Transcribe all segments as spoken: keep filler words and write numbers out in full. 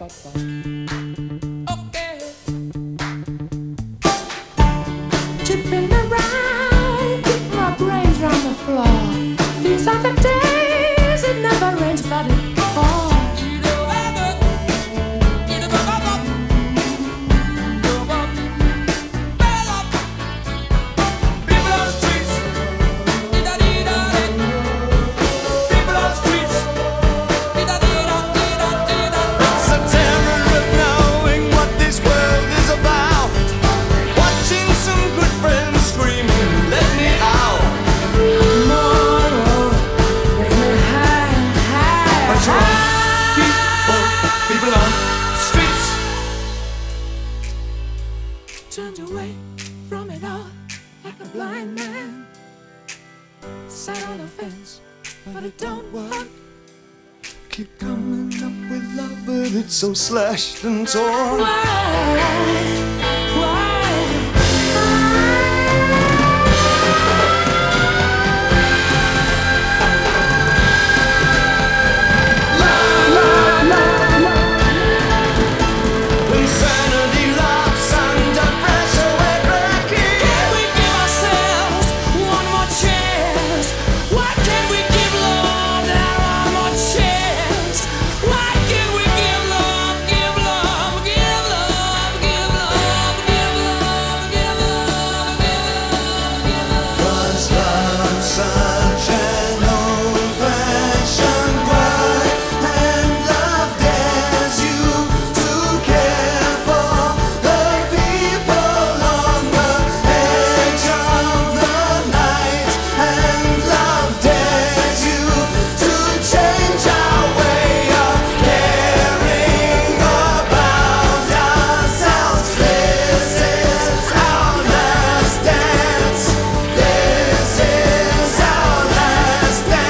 Okay. Tipping around, keep my brains round the floor. These are the days it never rains, but it falls. Turned away from it all like a blind man. Sat on a fence, but it don't work. Keep coming up with love, but it's so slashed and torn. Why? Why?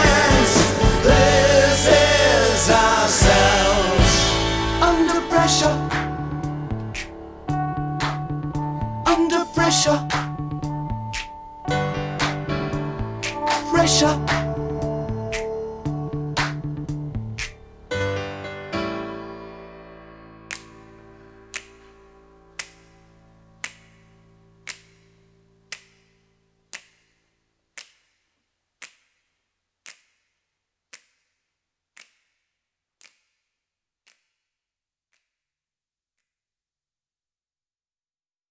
Under pressure.